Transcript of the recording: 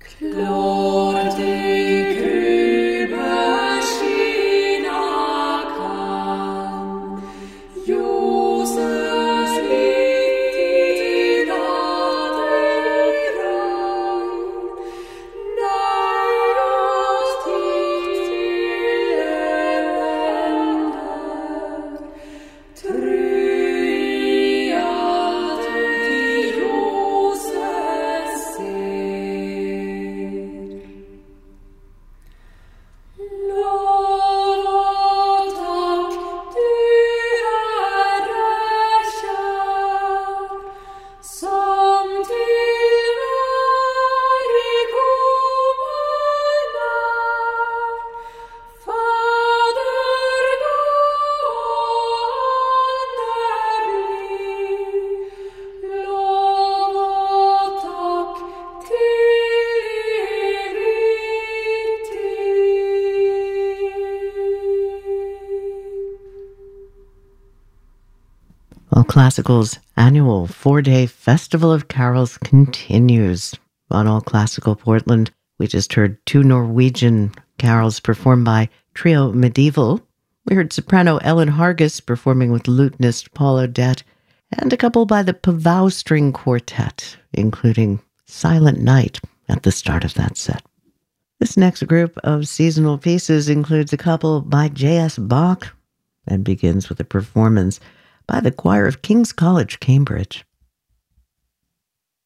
Lord, die Grübe China kann, Jesus liegt da rein, Neijus die Länder, Triad die Joses ser. Lov och tack, du Herre kär, som till varje komma när. Fader underlig, lov och tack till evig tid. Well, Classical's annual 4-day Festival of Carols continues. On All Classical Portland, we just heard 2 Norwegian carols performed by Trio Medieval. We heard soprano Ellen Hargis performing with lutenist Paul Odette, and a couple by the Pavau String Quartet, including Silent Night at the start of that set. This next group of seasonal pieces includes a couple by J.S. Bach and begins with a performance by the choir of King's College, Cambridge.